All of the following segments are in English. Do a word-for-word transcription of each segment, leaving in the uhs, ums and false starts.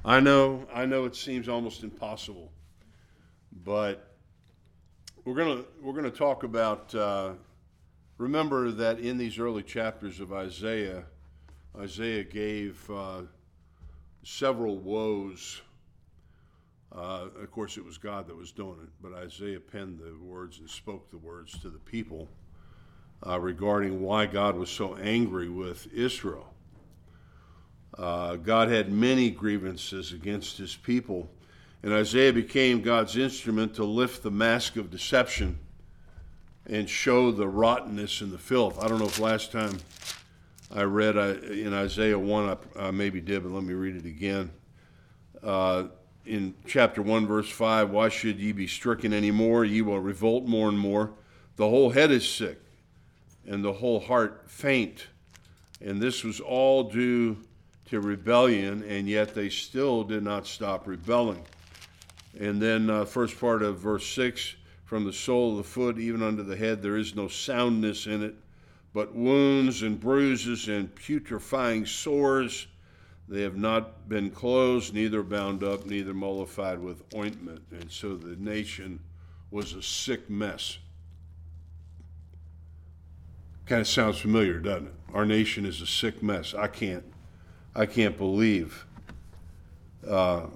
I know, I know it seems almost impossible, but we're gonna we're gonna talk about. Uh, remember that in these early chapters of Isaiah, Isaiah gave uh, several woes. Uh, of course, it was God that was doing it, but Isaiah penned the words and spoke the words to the people uh, regarding why God was so angry with Israel. Uh, God had many grievances against his people, and Isaiah became God's instrument to lift the mask of deception and show the rottenness and the filth. I don't know if last time I read uh, in Isaiah one, I, I maybe did, but let me read it again. Uh, in chapter one, verse five, why should ye be stricken any more? Ye will revolt more and more. The whole head is sick, and the whole heart faint. And this was all due to rebellion, and yet they still did not stop rebelling. And then uh, first part of verse six, from the sole of the foot even unto the head there is no soundness in it, but wounds and bruises and putrefying sores. They have not been closed, neither bound up, neither mollified with ointment. And so the nation was a sick mess. Kind of sounds familiar, doesn't it? Our nation is a sick mess. I can't I can't believe uh,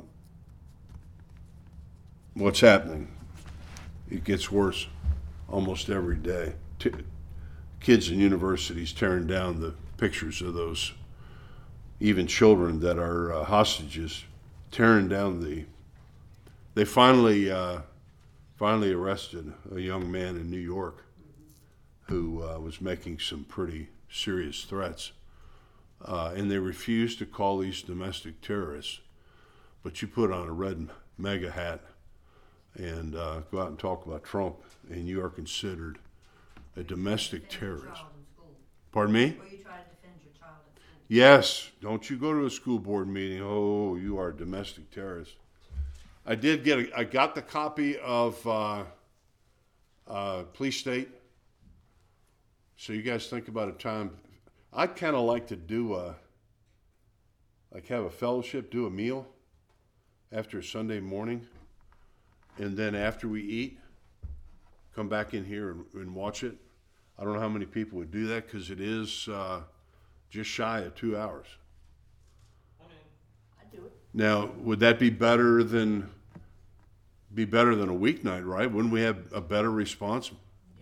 what's happening. It gets worse almost every day. T- kids in universities tearing down the pictures of those, even children that are uh, hostages, tearing down the. They finally uh, finally arrested a young man in New York who uh, was making some pretty serious threats. Uh, and they refuse to call these domestic terrorists. But you put on a red MAGA hat and uh, go out and talk about Trump, and you are considered a domestic terrorist. Pardon me? Or you try to defend your child at school. Yes. Don't you go to a school board meeting. Oh, you are a domestic terrorist. I did get a, I got the copy of uh, uh, Police State. So you guys think about a time. I'd kind of like to do a, like have a fellowship, do a meal after a Sunday morning, and then after we eat, come back in here and, and watch it. I don't know how many people would do that because it is uh, just shy of two hours. I mean, I'd do it. Now, would that be better than be better than a weeknight, right? Wouldn't we have a better response?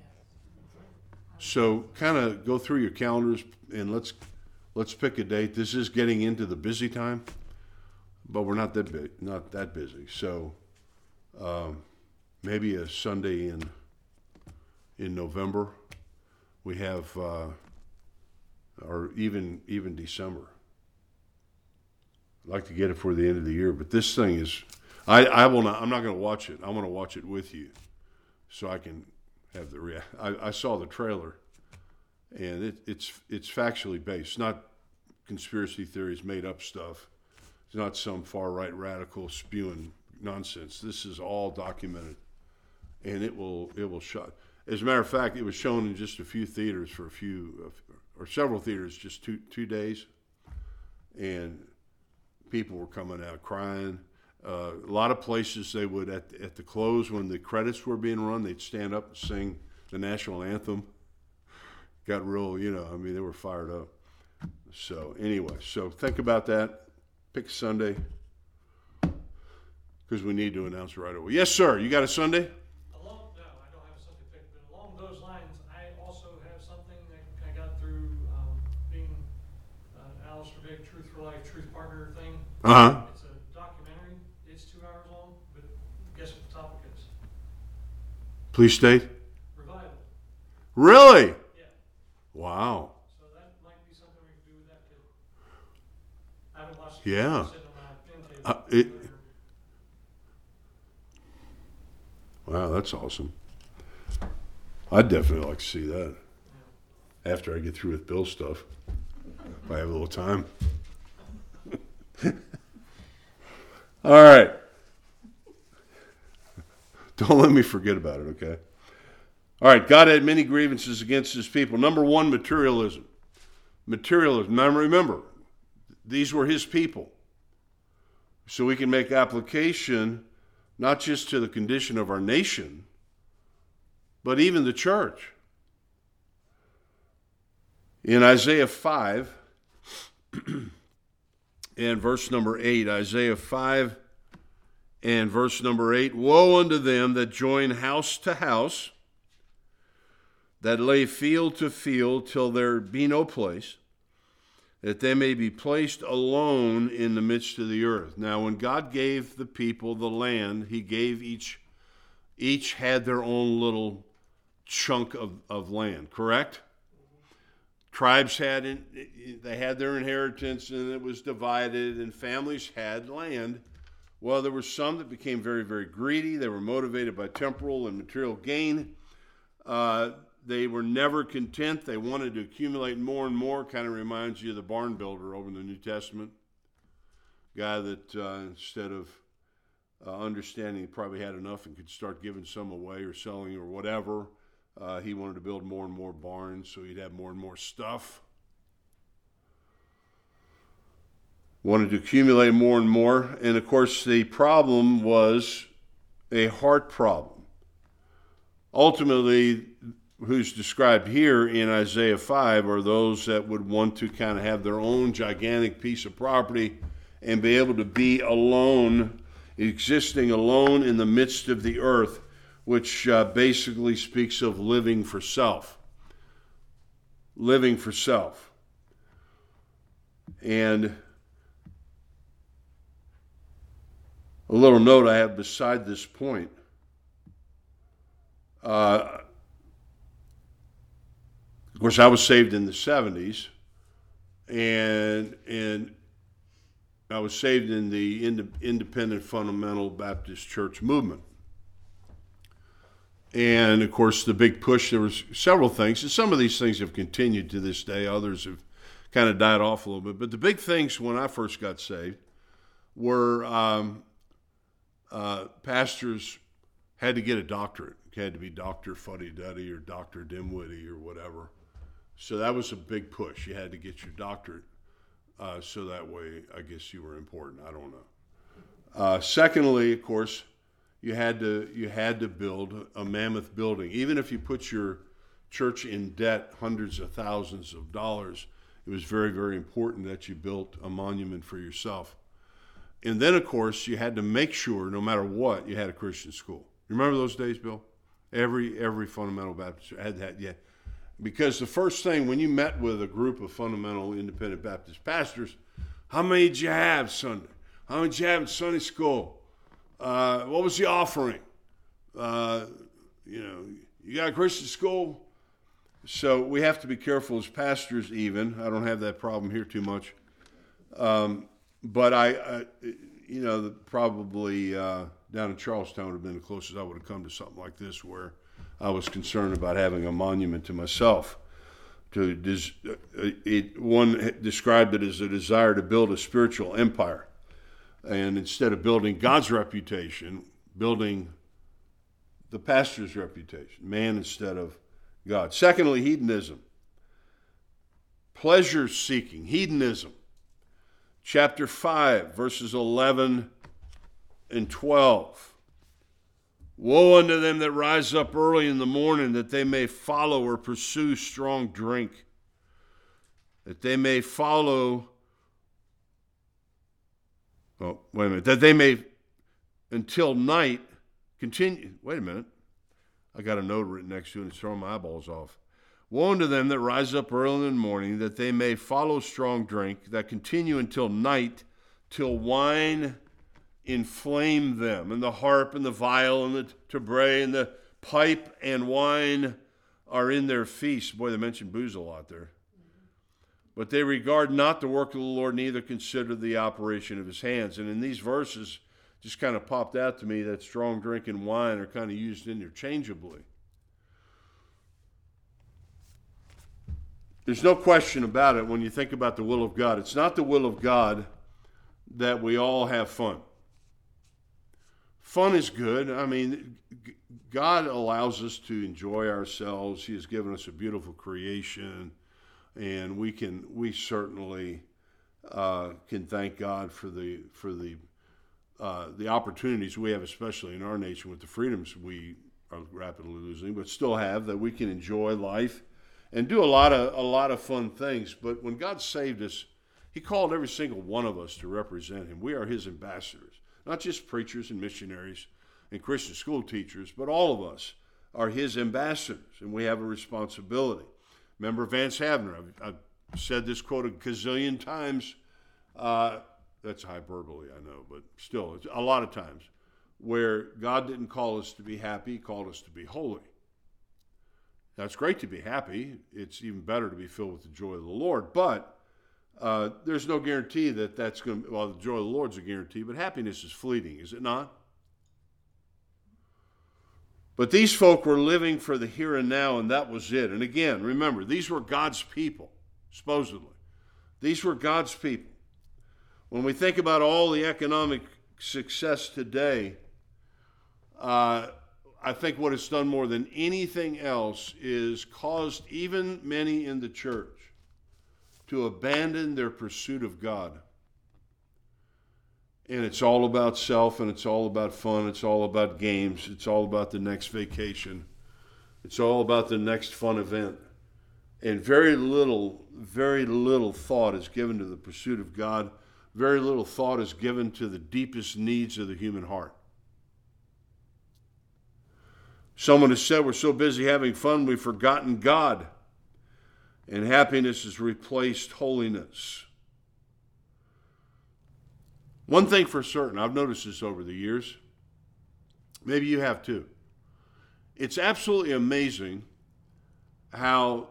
So kind of go through your calendars and let's let's pick a date. This is getting into the busy time, but we're not that big, not that busy. So um, maybe a Sunday in in November. We have, uh, or even even December. I'd like to get it for the end of the year, but this thing is, I, I will not. I'm not going to watch it. I want to watch it with you, so I can. Have the rea- I, I saw the trailer, and it, it's it's factually based, not conspiracy theories, made up stuff. It's not some far right radical spewing nonsense. This is all documented, and it will it will show. As a matter of fact, it was shown in just a few theaters for a few or several theaters, just two two days, and people were coming out crying. Uh, a lot of places they would, at, at the close when the credits were being run, they'd stand up and sing the national anthem. Got real, you know, I mean, they were fired up. So anyway, so think about that. Pick a Sunday because we need to announce right away. Yes, sir. You got a Sunday? Along, no, I don't have a Sunday pick, but along those lines, I also have something that I got through um, being uh, Alistair Big Truth for Life, Truth Partner thing. Uh-huh. It's a documentary. It's two hours long, but guess what the topic is? Police State? Revival. Really? Yeah. Wow. So that might be something we can do with that too. I haven't watched it. Yeah. It's sitting on my intake. Uh, it- Wow, that's awesome. I'd definitely like to see that after I get through with Bill's stuff, if I have a little time. All right. Don't let me forget about it, okay? All right, God had many grievances against his people. Number one, materialism. Materialism. Now remember, these were his people. So we can make application not just to the condition of our nation, but even the church. In Isaiah five, and verse number eight, Isaiah five and verse number eight, woe unto them that join house to house, that lay field to field till there be no place, that they may be placed alone in the midst of the earth. Now, when God gave the people the land, he gave each, each had their own little chunk of, of land, correct? Tribes had, in, they had their inheritance and it was divided, and families had land. Well, there were some that became very, very greedy. They were motivated by temporal and material gain. Uh, They were never content. They wanted to accumulate more and more. Kind of reminds you of the barn builder over in the New Testament. Guy that uh, instead of uh, understanding he probably had enough and could start giving some away or selling or whatever, uh, he wanted to build more and more barns so he'd have more and more stuff. Wanted to accumulate more and more. And of course, the problem was a heart problem. Ultimately, who's described here in Isaiah five are those that would want to kind of have their own gigantic piece of property and be able to be alone, existing alone in the midst of the earth, which uh, basically speaks of living for self. Living for self. And a little note I have beside this point. Uh, Of course, I was saved in the seventies, and and I was saved in the ind- Independent Fundamental Baptist Church movement. And, of course, the big push, there was several things, and some of these things have continued to this day. Others have kind of died off a little bit. But the big things when I first got saved were um, uh, pastors had to get a doctorate. It had to be Doctor Fuddy-Duddy or Doctor Dimwitty or whatever. So that was a big push. You had to get your doctorate, uh, so that way, I guess you were important. I don't know. Uh, secondly, of course, you had to you had to build a mammoth building. Even if you put your church in debt, hundreds of thousands of dollars, it was very, very important that you built a monument for yourself. And then, of course, you had to make sure, no matter what, you had a Christian school. Remember those days, Bill? Every every fundamental Baptist had that. Yeah. Because the first thing, when you met with a group of fundamental independent Baptist pastors, how many did you have Sunday? How many did you have in Sunday school? Uh, what was the offering? Uh, you know, you got a Christian school? So we have to be careful as pastors even. I don't have that problem here too much. Um, but I, I, you know, probably uh, down in Charlestown would have been the closest I would have come to something like this, where I was concerned about having a monument to myself. To des- it, one described it as a desire to build a spiritual empire. And instead of building God's reputation, building the pastor's reputation, man instead of God. Secondly, hedonism. Pleasure seeking, hedonism. Chapter five, verses eleven and twelve. Woe unto them that rise up early in the morning, that they may follow or pursue strong drink, that they may follow, oh, wait a minute, that they may until night continue, wait a minute, I got a note written next to it and it's throwing my eyeballs off. Woe unto them that rise up early in the morning, that they may follow strong drink, that continue until night, till wine inflame them, and the harp and the viol and the tabret and the pipe and wine are in their feast. Boy, they mentioned booze a lot there. But they regard not the work of the Lord, neither consider the operation of his hands. And in these verses, just kind of popped out to me that strong drink and wine are kind of used interchangeably. There's no question about it when you think about the will of God. It's not the will of God that we all have fun. Fun is good. I mean, God allows us to enjoy ourselves. He has given us a beautiful creation, and we can we certainly uh, can thank God for the for the uh, the opportunities we have, especially in our nation with the freedoms we are rapidly losing, but still have, that we can enjoy life and do a lot of a lot of fun things. But when God saved us, he called every single one of us to represent him. We are his ambassadors, not just preachers and missionaries and Christian school teachers, but all of us are his ambassadors, and we have a responsibility. Remember Vance Havner, I've, I've said this quote a gazillion times. Uh, that's hyperbole, I know, but still, it's a lot of times, where God didn't call us to be happy, he called us to be holy. Now, it's great to be happy. It's even better to be filled with the joy of the Lord, but uh, there's no guarantee that that's going to, well, the joy of the Lord's a guarantee, but happiness is fleeting, is it not? But these folk were living for the here and now, and that was it. And again, remember, these were God's people, supposedly. These were God's people. When we think about all the economic success today, uh, I think what it's done more than anything else is caused even many in the church to abandon their pursuit of God. And it's all about self, and it's all about fun, it's all about games, it's all about the next vacation, it's all about the next fun event. And very little, very little thought is given to the pursuit of God. Very little thought is given to the deepest needs of the human heart. Someone has said we're so busy having fun we've forgotten God, and happiness has replaced holiness. One thing for certain, I've noticed this over the years, maybe you have too. It's absolutely amazing how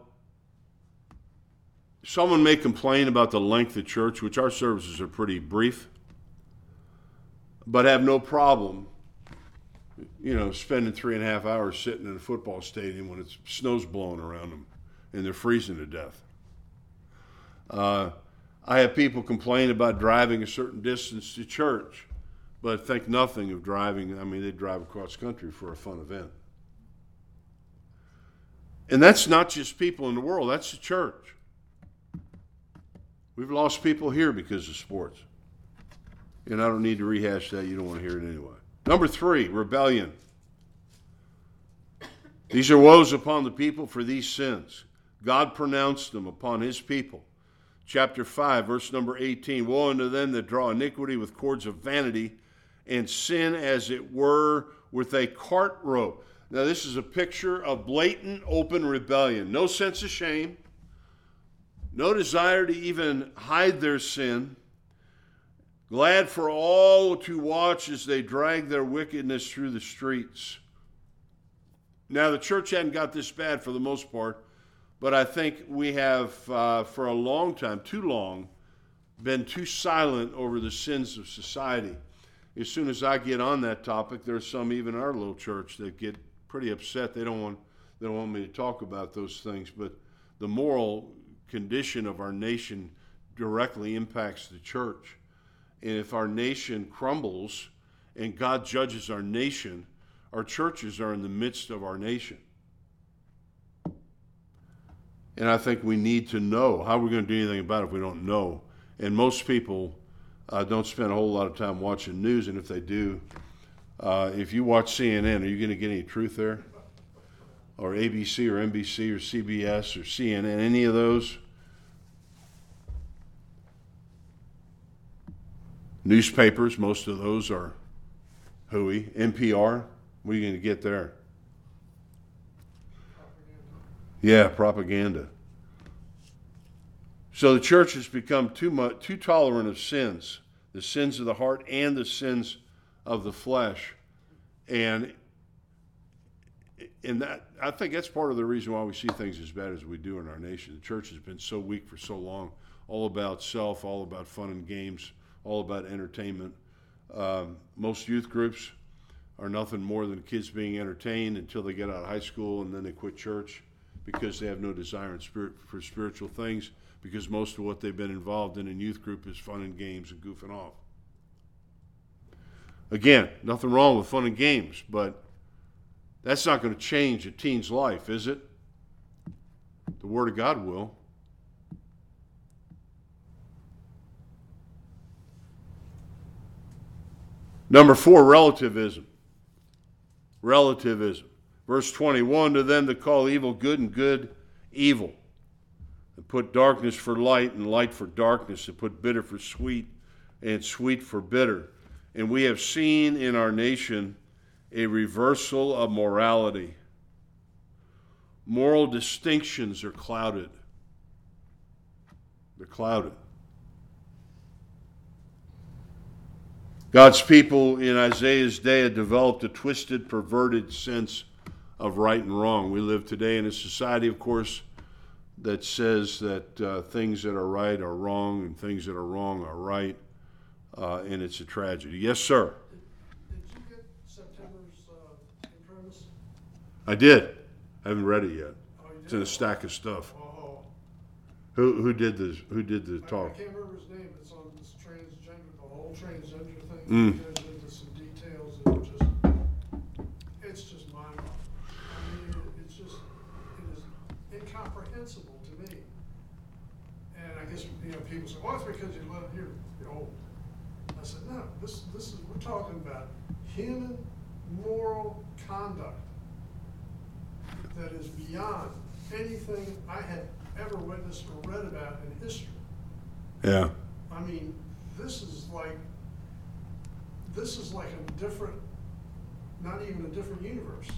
someone may complain about the length of church, which our services are pretty brief, but have no problem, you know, spending three and a half hours sitting in a football stadium when it's snow's blowing around them and they're freezing to death. Uh, I have people complain about driving a certain distance to church, but think nothing of driving. I mean, they drive across country for a fun event. And that's not just people in the world, that's the church. We've lost people here because of sports. And I don't need to rehash that. You don't want to hear it anyway. Number three, rebellion. These are woes upon the people for these sins. God pronounced them upon his people. Chapter five, verse number eighteen. Woe unto them that draw iniquity with cords of vanity, and sin as it were with a cart rope. Now this is a picture of blatant open rebellion. No sense of shame. No desire to even hide their sin. Glad for all to watch as they drag their wickedness through the streets. Now the church hadn't got this bad for the most part, but I think we have, uh, for a long time, too long, been too silent over the sins of society. As soon as I get on that topic, there's some even in our little church that get pretty upset. They don't want, they don't want me to talk about those things, but the moral condition of our nation directly impacts the church. And if our nation crumbles and God judges our nation, our churches are in the midst of our nation. And I think we need to know. How are we going to do anything about it if we don't know? And most people uh, don't spend a whole lot of time watching news, and if they do, uh, if you watch C N N, are you going to get any truth there? Or A B C or N B C or C B S or C N N, any of those? Newspapers, most of those are hooey. N P R, what are you going to get there? Yeah, propaganda. So the church has become too much, too tolerant of sins, the sins of the heart and the sins of the flesh. And in that, I think that's part of the reason why we see things as bad as we do in our nation. The church has been so weak for so long, all about self, all about fun and games, all about entertainment. Um, most youth groups are nothing more than kids being entertained until they get out of high school, and then they quit church because they have no desire in spirit for spiritual things, because most of what they've been involved in in youth group is fun and games and goofing off. Again, nothing wrong with fun and games, but that's not going to change a teen's life, is it? The Word of God will. Number four, relativism. Relativism. Verse twenty-one, to them that call evil good and good evil, and put darkness for light and light for darkness, and put bitter for sweet and sweet for bitter. And we have seen in our nation a reversal of morality. Moral distinctions are clouded. They're clouded. God's people in Isaiah's day had developed a twisted, perverted sense of right and wrong. We live today in a society, of course, that says that uh, things that are right are wrong and things that are wrong are right, uh, and it's a tragedy. Yes, sir? Did, did you get September's uh, imprimis? I did. I haven't read it yet. Oh, you It's in a did? stack of stuff. Oh, Who who did the who did the I, I talk? can't remember his name. It's on this transgender, the whole transgender thing. Mm. It goes into some details that are just, it's just mind-boggling. I mean, it, it's just, it is incomprehensible to me. And I guess, you know, people say, well, it's because you live here, you're old. I said, no, this, this is, we're talking about human moral conduct that is beyond anything I had ever witnessed or read about in history. Yeah. I mean, this is like, this is like a different, not even a different universe.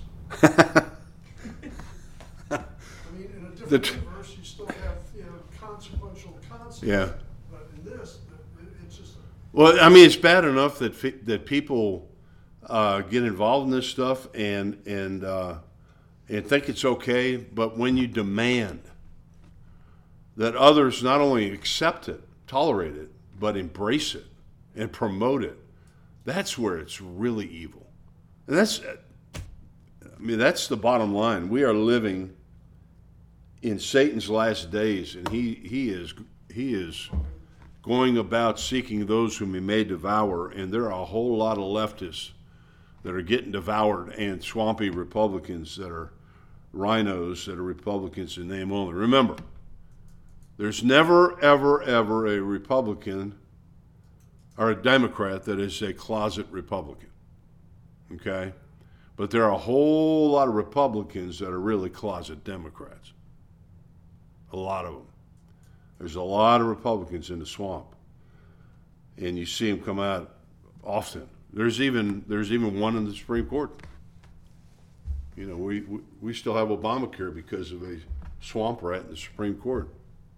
I mean, in a The different tr- universe, you still have, you know, consequential concepts. Yeah. But in this, it, it's just, Well, I mean, it's bad enough that fe- that people uh, get involved in this stuff and and uh, and think it's okay, but when you demand that others not only accept it, tolerate it, but embrace it and promote it, that's where it's really evil. And that's, I mean, that's the bottom line. We are living in Satan's last days, and he he is he is going about seeking those whom he may devour, and there are a whole lot of leftists that are getting devoured, and swampy Republicans that are rhinos that are Republicans in name only. Remember, there's never, ever, ever a Republican or a Democrat that is a closet Republican, okay? But there are a whole lot of Republicans that are really closet Democrats. A lot of them. There's a lot of Republicans in the swamp, and you see them come out often. There's even there's even one in the Supreme Court. You know, we we, we still have Obamacare because of a swamp rat in the Supreme Court.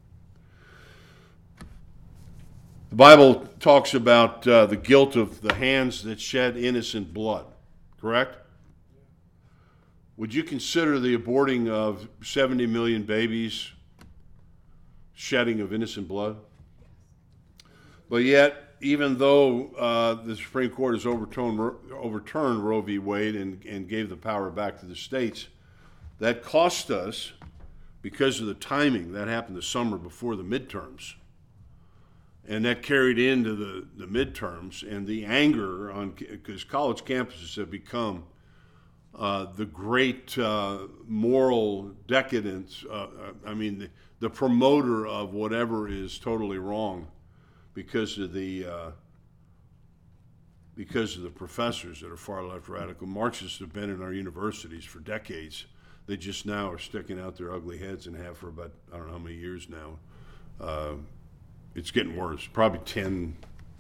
The Bible talks about uh, the guilt of the hands that shed innocent blood, correct? Would you consider the aborting of seventy million babies shedding of innocent blood? But yet, even though uh, the Supreme Court has overturned, overturned Roe v. Wade and, and gave the power back to the states, that cost us, because of the timing, that happened the summer before the midterms, and that carried into the, the midterms, and the anger on, because college campuses have become uh, the great uh, moral decadence, uh, I mean, the, the promoter of whatever is totally wrong because of the uh, because of the professors that are far left radical. Marxists have been in our universities for decades. They just now are sticking out their ugly heads and have for about, I don't know how many years now. Uh, it's getting worse. Probably ten,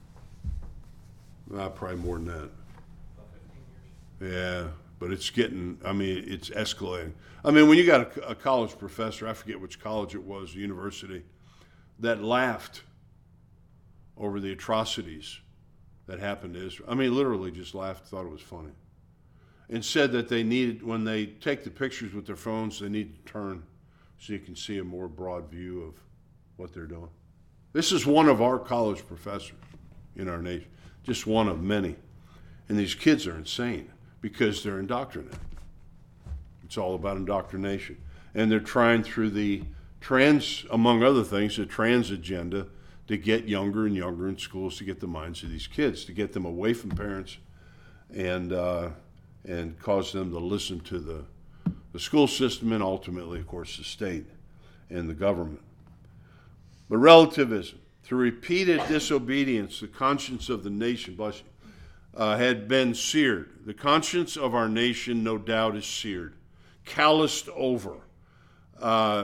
uh, probably more than that. About fifteen years. Yeah, but it's getting, I mean, it's escalating. I mean, when you got a, a college professor, I forget which college it was, university, that laughed over the atrocities that happened to Israel. I mean, literally just laughed, thought it was funny. And said that they needed, when they take the pictures with their phones, they need to turn so you can see a more broad view of what they're doing. This is one of our college professors in our nation, just one of many. And these kids are insane because they're indoctrinated. It's all about indoctrination. And they're trying through the trans, among other things, the trans agenda to get younger and younger in schools, to get the minds of these kids, to get them away from parents and uh, and cause them to listen to the, the school system and ultimately, of course, the state and the government. But relativism, through repeated disobedience, the conscience of the nation, bless you, uh, had been seared. The conscience of our nation, no doubt, is seared, calloused over. Uh,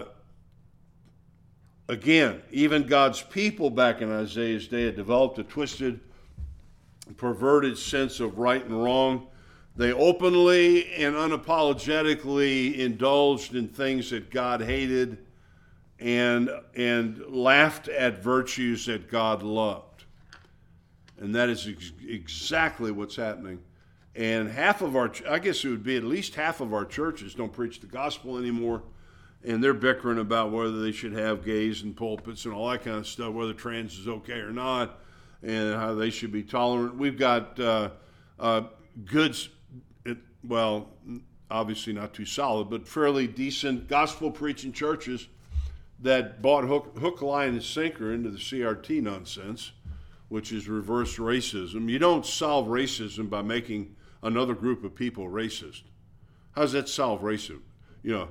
again, even God's people back in Isaiah's day had developed a twisted, perverted sense of right and wrong. They openly and unapologetically indulged in things that God hated and, and laughed at virtues that God loved. And that is ex- exactly what's happening. And half of our, I guess it would be at least half of our churches don't preach the gospel anymore. And they're bickering about whether they should have gays in pulpits and all that kind of stuff, whether trans is okay or not, and how they should be tolerant. We've got uh, uh, good, it, well, obviously not too solid, but fairly decent gospel-preaching churches that bought hook, hook, line, and sinker into the C R T nonsense, which is reverse racism. You don't solve racism by making another group of people racist. How does that solve racism? You know,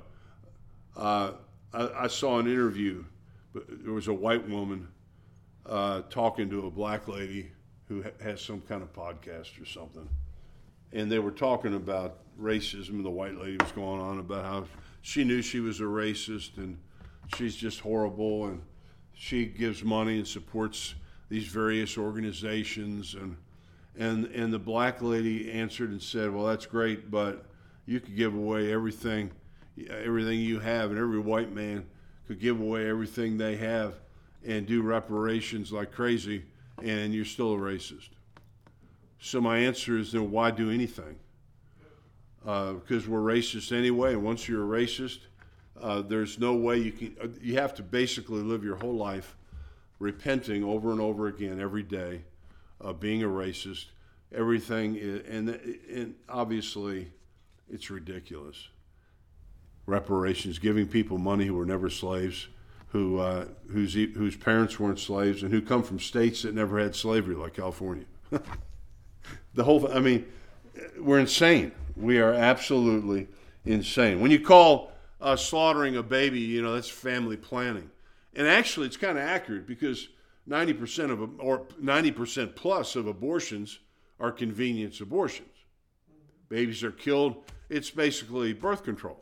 uh, I, I saw an interview. There was a white woman uh, talking to a black lady who ha- has some kind of podcast or something. And they were talking about racism. The white lady was going on about how she knew she was a racist and she's just horrible, and she gives money and supports these various organizations, and and and the black lady answered and said, well, that's great, but you could give away everything everything you have, and every white man could give away everything they have and do reparations like crazy, and you're still a racist. So my answer is, then why do anything? Uh, because we're racist anyway, and once you're a racist, uh, there's no way you can, uh, you have to basically live your whole life repenting over and over again every day of being a racist. Everything is, and, and obviously it's ridiculous. Reparations, giving people money who were never slaves, who uh, whose whose parents weren't slaves, and who come from states that never had slavery, like California. The whole, I mean, we're insane. We are absolutely insane. When you call uh, slaughtering a baby, you know, that's family planning. And actually, it's kind of accurate, because ninety percent of, or ninety percent plus of abortions are convenience abortions. Babies are killed. It's basically birth control.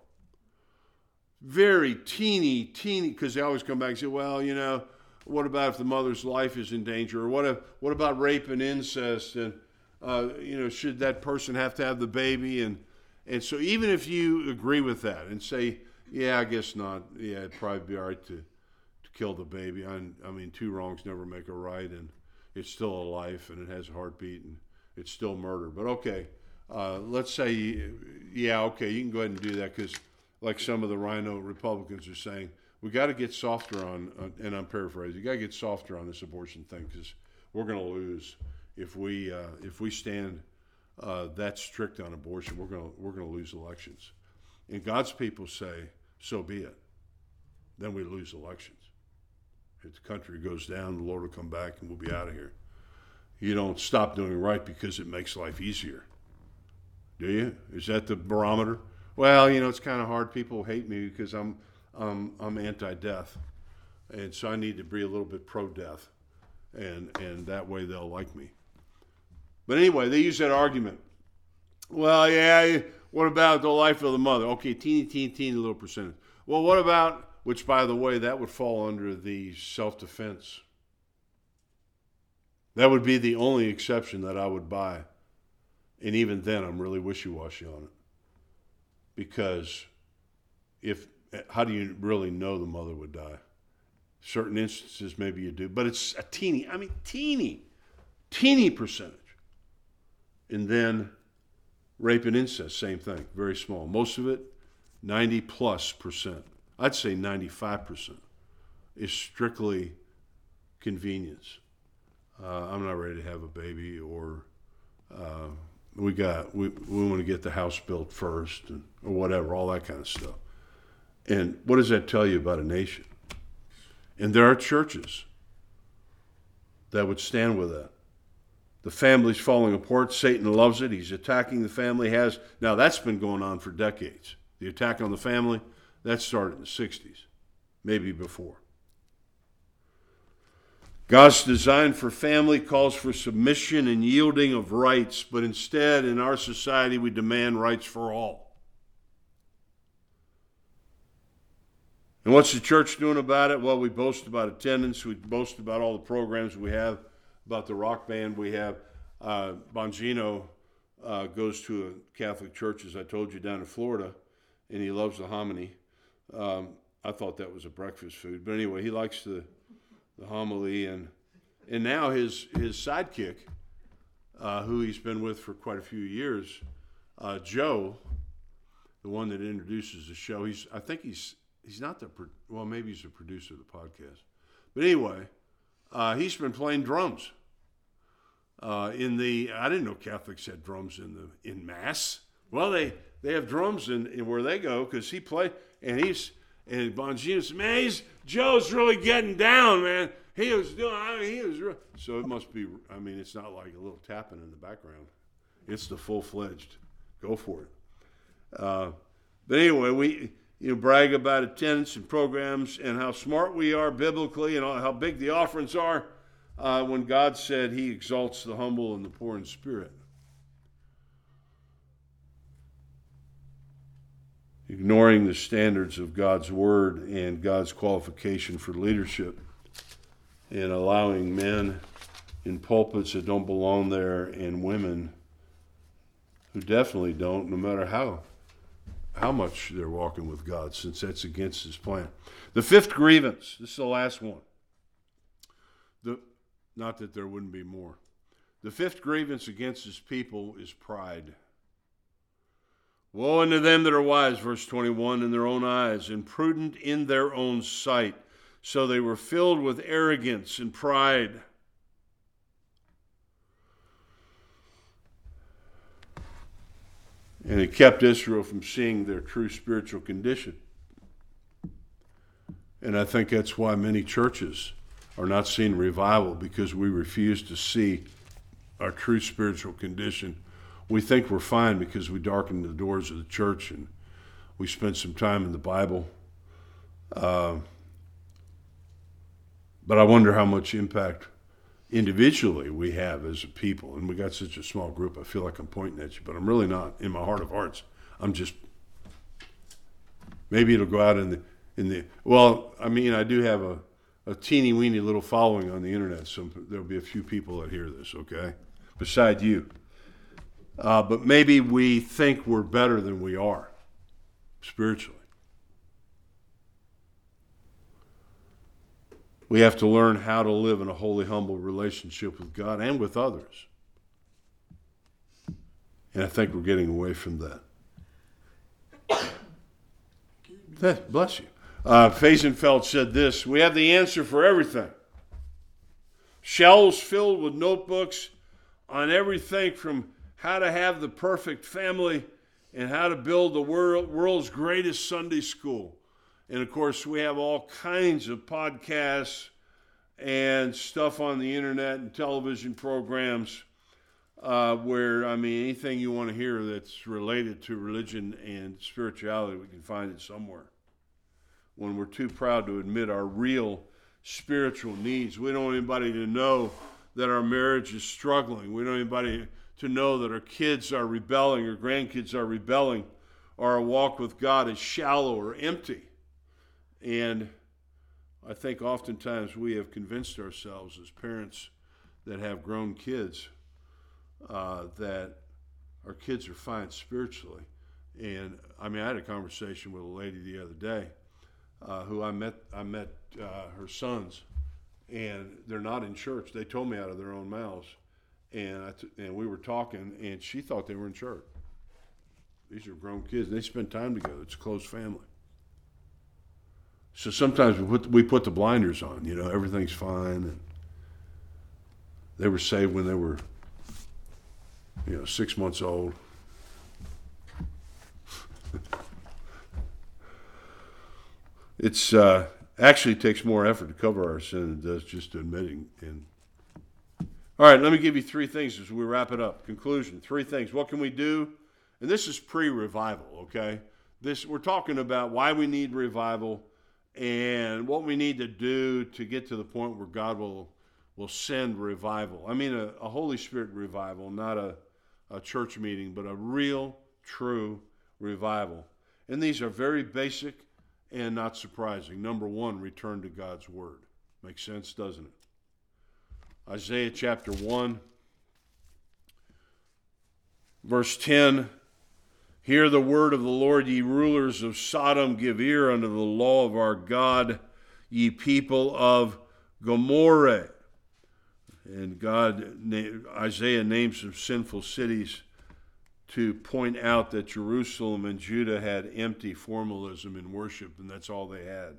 Very teeny, teeny, because they always come back and say, well, you know, what about if the mother's life is in danger? Or what if, what about rape and incest? And, uh, you know, should that person have to have the baby? And, and so even if you agree with that and say, yeah, I guess not. Yeah, it'd probably be all right to, to kill the baby. I, I mean, two wrongs never make a right, and it's still a life, and it has a heartbeat, and it's still murder. But okay, uh, let's say, yeah, okay, you can go ahead and do that, because like some of the Rhino Republicans are saying, we got to get softer on, uh, and I'm paraphrasing, you got to get softer on this abortion thing, because we're going to lose if we uh, if we stand uh, that strict on abortion. We're going to we're going to lose elections, and God's people say, so be it. Then we lose elections. If the country goes down, the Lord will come back, and we'll be out of here. You don't stop doing right because it makes life easier, do you? Is that the barometer? Well, you know, it's kind of hard. People hate me because I'm um, I'm anti-death, and so I need to be a little bit pro-death, and and that way they'll like me. But anyway, they use that argument. Well, yeah, what about the life of the mother? Okay, teeny, teeny, teeny little percentage. Well, what about, which, by the way, that would fall under the self-defense. That would be the only exception that I would buy, and even then, I'm really wishy-washy on it. Because if, how do you really know the mother would die? Certain instances, maybe you do, but it's a teeny, I mean, teeny, teeny percentage. And then rape and incest, same thing, very small. Most of it, ninety plus percent. I'd say ninety-five percent is strictly convenience. Uh, I'm not ready to have a baby, or uh, we got we, we want to get the house built first, and, or whatever, all that kind of stuff. And what does that tell you about a nation? And there are churches that would stand with that. The family's falling apart. Satan loves it. He's attacking the family. Has now that's been going on for decades. The attack on the family, that started in the sixties, maybe before. God's design for family calls for submission and yielding of rights, but instead, in our society, we demand rights for all. And what's the church doing about it? Well, we boast about attendance. We boast about all the programs we have, about the rock band we have. Uh, Bongino uh, goes to a Catholic church, as I told you, down in Florida, and he loves the hominy. Um, I thought that was a breakfast food. But anyway, he likes the, the homily. And and now his, his sidekick, uh, who he's been with for quite a few years, uh, Joe, the one that introduces the show, he's I think he's he's not the, pro- well, maybe he's the producer of the podcast. But anyway, uh, he's been playing drums. Uh, in the, I didn't know Catholics had drums in the in Mass. Well, they, they have drums in, in where they go because he played, and he's, and Bongino said, man, he's, Joe's really getting down, man. He was doing, I mean, he was, re-. So it must be, I mean, it's not like a little tapping in the background. It's the full-fledged, go for it. Uh, but anyway, we, you know, brag about attendance and programs and how smart we are biblically and how big the offerings are. Uh, when God said he exalts the humble and the poor in spirit. Ignoring the standards of God's word and God's qualification for leadership and allowing men in pulpits that don't belong there and women who definitely don't, no matter how, how much they're walking with God, since that's against his plan. The fifth grievance, this is the last one. The Not that there wouldn't be more. The fifth grievance against his people is pride. Woe unto them that are wise, verse twenty-one, in their own eyes, and prudent in their own sight. So they were filled with arrogance and pride. And it kept Israel from seeing their true spiritual condition. And I think that's why many churches are not seeing revival, because we refuse to see our true spiritual condition. We think we're fine because we darken the doors of the church and we spend some time in the Bible. Uh, but I wonder how much impact individually we have as a people. And we got such a small group, I feel like I'm pointing at you, but I'm really not. In my heart of hearts, I'm just, maybe it'll go out in the, in the, well, I mean, I do have a, a teeny weeny little following on the internet, so there'll be a few people that hear this, okay? Beside you. Uh, but maybe we think we're better than we are, spiritually. We have to learn how to live in a holy, humble relationship with God and with others. And I think we're getting away from that. that bless you. Uh, Faisenfeld said this: we have the answer for everything. Shelves filled with notebooks on everything from how to have the perfect family and how to build the world, world's greatest Sunday school. And of course, we have all kinds of podcasts and stuff on the internet and television programs uh, where, I mean, anything you want to hear that's related to religion and spirituality, we can find it somewhere. When we're too proud to admit our real spiritual needs. We don't want anybody to know that our marriage is struggling. We don't want anybody to know that our kids are rebelling or grandkids are rebelling or our walk with God is shallow or empty. And I think oftentimes we have convinced ourselves as parents that have grown kids uh, that our kids are fine spiritually. And I mean, I had a conversation with a lady the other day uh, who I met, I met uh, her sons, and they're not in church. They told me out of their own mouths. And I t- and we were talking, and she thought they were in church. These are grown kids, and they spend time together. It's a close family. So sometimes we put we put the blinders on. You know, everything's fine. And they were saved when they were, you know, six months old. It's uh, actually takes more effort to cover our sin than it does just admitting. And all right, let me give you three things as we wrap it up. Conclusion, three things. What can we do? And this is pre-revival, okay? This we're talking about why we need revival and what we need to do to get to the point where God will will send revival. I mean a, a Holy Spirit revival, not a, a church meeting, but a real, true revival. And these are very basic and not surprising. Number one, return to God's Word. Makes sense, doesn't it? Isaiah chapter one, verse ten. Hear the word of the Lord, ye rulers of Sodom, give ear unto the law of our God, ye people of Gomorrah. And God, Isaiah names some sinful cities to point out that Jerusalem and Judah had empty formalism in worship, and that's all they had.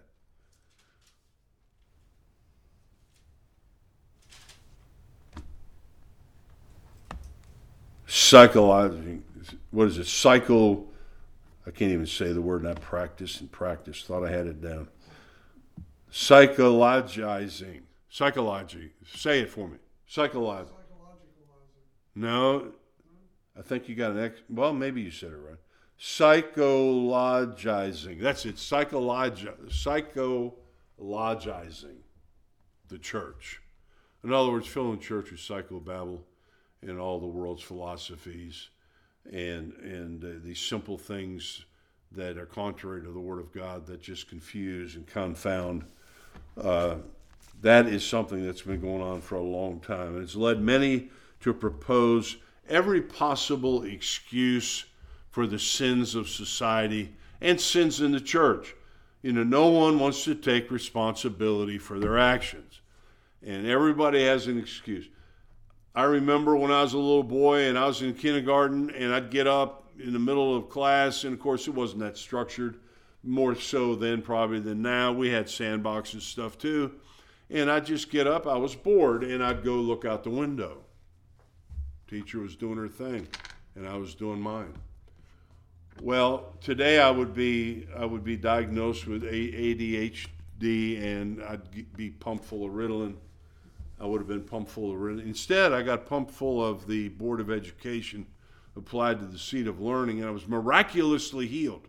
Psychologizing, what is it? Psycho, I can't even say the word, and I practiced and practiced, thought I had it down. Psychologizing. Psychology. Say it for me. Psychologizing. No, I think you got an X. Well, maybe you said it right. Psychologizing. That's it. Psychologi- psychologizing the church. In other words, filling the church with psychobabble and all the world's philosophies and and uh, these simple things that are contrary to the Word of God that just confuse and confound. Uh, that is something that's been going on for a long time. And it's led many to propose every possible excuse for the sins of society and sins in the church. You know, no one wants to take responsibility for their actions. And everybody has an excuse. I remember when I was a little boy and I was in kindergarten and I'd get up in the middle of class, and of course it wasn't that structured, more so then probably than now. We had sandboxes and stuff too. And I'd just get up, I was bored, and I'd go look out the window. Teacher was doing her thing, and I was doing mine. Well, today I would be I would be diagnosed with A D H D, and I'd be pumped full of Ritalin. I would have been pumped full of Ritalin. Instead, I got pumped full of the Board of Education, applied to the seat of learning, and I was miraculously healed.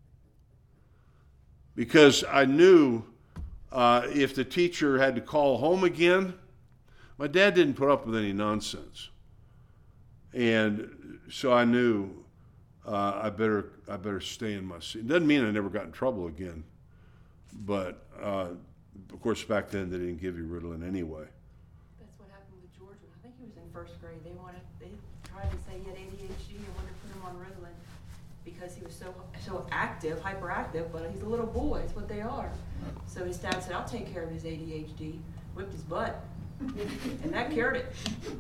Because I knew uh, if the teacher had to call home again, my dad didn't put up with any nonsense. And so I knew uh, I better I better stay in my seat. It doesn't mean I never got in trouble again. But, uh, of course, back then they didn't give you Ritalin anyway. That's what happened with George. I think he was in first grade. They wanted, they tried to say he had A D H D and wanted to put him on Ritalin because he was so so active, hyperactive, but he's a little boy. It's what they are. So his dad said, I'll take care of his A D H D. Whipped his butt. And that cured it.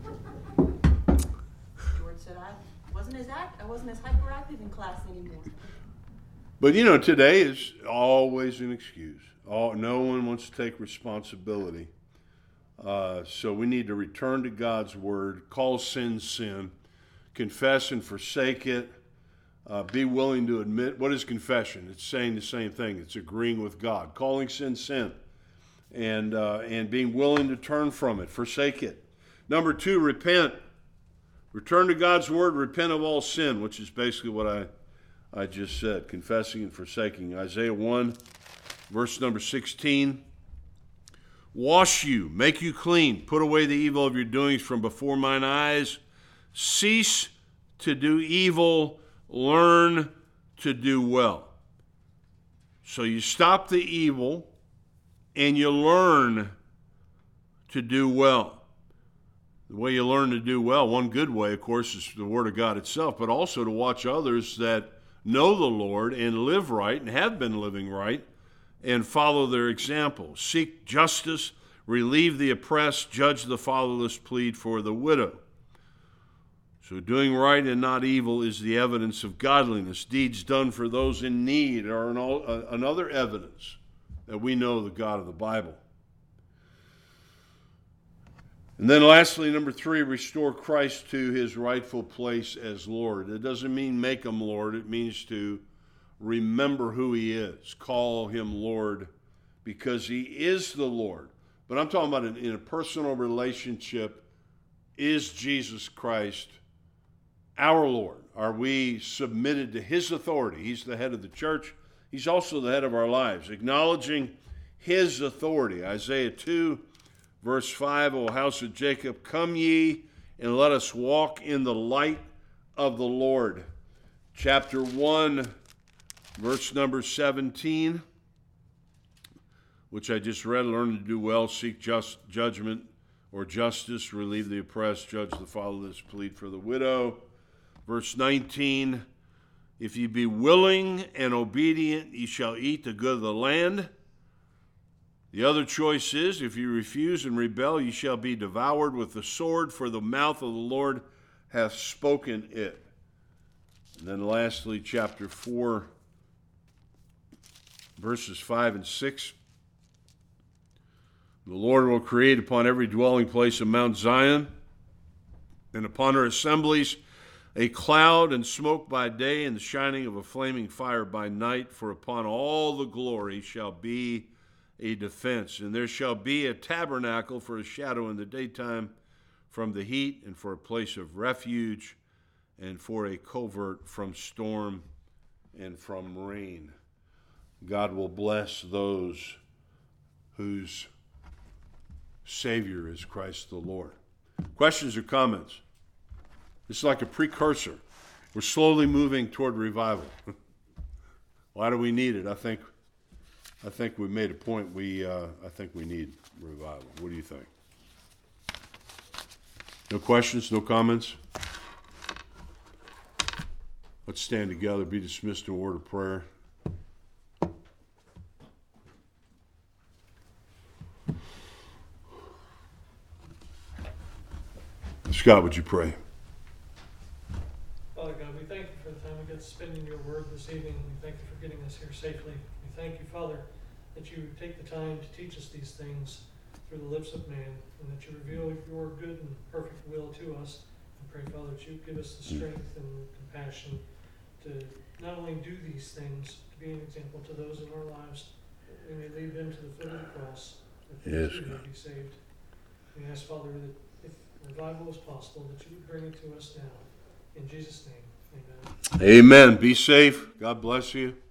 George said, I wasn't as act, I wasn't as hyperactive in class anymore. But, you know, today is always an excuse. All, no one wants to take responsibility. Uh, so we need to return to God's Word, call sin sin, confess and forsake it, uh, be willing to admit. What is confession? It's saying the same thing. It's agreeing with God, calling sin sin, and, uh, and being willing to turn from it, forsake it. Number two, repent. Return to God's Word, repent of all sin, which is basically what I I just said, confessing and forsaking. Isaiah one, verse number sixteen. Wash you, make you clean, put away the evil of your doings from before mine eyes. Cease to do evil, learn to do well. So you stop the evil and you learn to do well. The way you learn to do well, one good way, of course, is the Word of God itself, but also to watch others that know the Lord and live right and have been living right and follow their example. Seek justice, relieve the oppressed, judge the fatherless, plead for the widow. So doing right and not evil is the evidence of godliness. Deeds done for those in need are an, uh, another evidence that we know the God of the Bible. And then lastly, number three, restore Christ to his rightful place as Lord. It doesn't mean make him Lord. It means to remember who he is. Call him Lord because he is the Lord. But I'm talking about in, in a personal relationship. Is Jesus Christ our Lord? Are we submitted to his authority? He's the head of the church. He's also the head of our lives. Acknowledging his authority. Isaiah two, Verse five, O house of Jacob, come ye, and let us walk in the light of the Lord. Chapter one, verse number seventeen, which I just read, learn to do well, seek just judgment or justice, relieve the oppressed, judge the fatherless, plead for the widow. Verse nineteen, if ye be willing and obedient, ye shall eat the good of the land. The other choice is, if you refuse and rebel, ye shall be devoured with the sword, for the mouth of the Lord hath spoken it. And then lastly, chapter four, verses five and six. The Lord will create upon every dwelling place of Mount Zion, and upon her assemblies a cloud and smoke by day, and the shining of a flaming fire by night. For upon all the glory shall be a defense. And there shall be a tabernacle for a shadow in the daytime from the heat, and for a place of refuge, and for a covert from storm and from rain. God will bless those whose Savior is Christ the Lord. Questions or comments? This is like a precursor. We're slowly moving toward revival. Why do we need it? I think I think we made a point. We uh, I think we need revival. What do you think? No questions, no comments? Let's stand together, be dismissed in a word of prayer. Scott, would you pray? Father God, we thank you for the time we get to spend in your word this evening. We thank you for getting us here safely. We thank you, Father, that you take the time to teach us these things through the lips of man, and that you reveal your good and perfect will to us. I pray, Father, that you give us the strength and compassion to not only do these things, to be an example to those in our lives, that we may lead them to the foot of the cross, that they Yes, too may God. be saved. We ask, Father, that if revival is possible, that you would bring it to us now. In Jesus' name, amen. Amen. Be safe. God bless you.